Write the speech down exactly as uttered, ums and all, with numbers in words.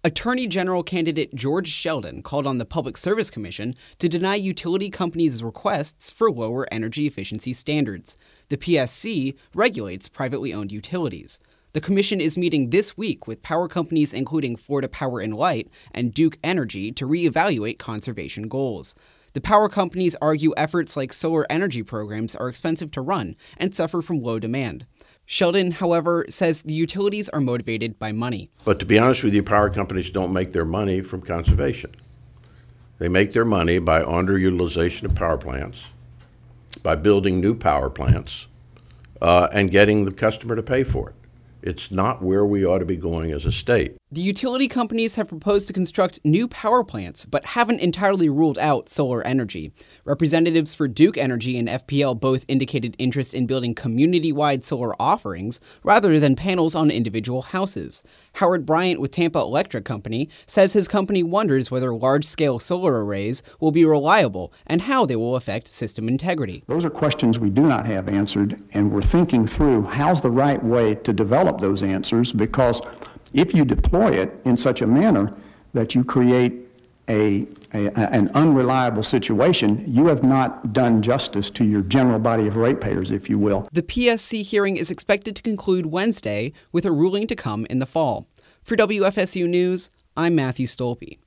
Attorney General candidate George Sheldon called on the Public Service Commission to deny utility companies' requests for lower energy efficiency standards. The P S C regulates privately owned utilities. The commission is meeting this week with power companies including Florida Power and Light and Duke Energy to reevaluate conservation goals. The power companies argue efforts like solar energy programs are expensive to run and suffer from low demand. Sheldon, however, says the utilities are motivated by money. But to be honest with you, power companies don't make their money from conservation. They make their money by underutilization of power plants, by building new power plants, uh, and getting the customer to pay for it. It's not where we ought to be going as a state. The utility companies have proposed to construct new power plants, but haven't entirely ruled out solar energy. Representatives for Duke Energy and F P L both indicated interest in building community-wide solar offerings rather than panels on individual houses. Howard Bryant with Tampa Electric Company says his company wonders whether large-scale solar arrays will be reliable and how they will affect system integrity. Those are questions we do not have answered, and we're thinking through how's the right way to develop those answers, because if you deploy it in such a manner that you create a, a, an unreliable situation, you have not done justice to your general body of ratepayers, if you will. The P S C hearing is expected to conclude Wednesday, with a ruling to come in the fall. For W F S U News, I'm Matthew Stolpe.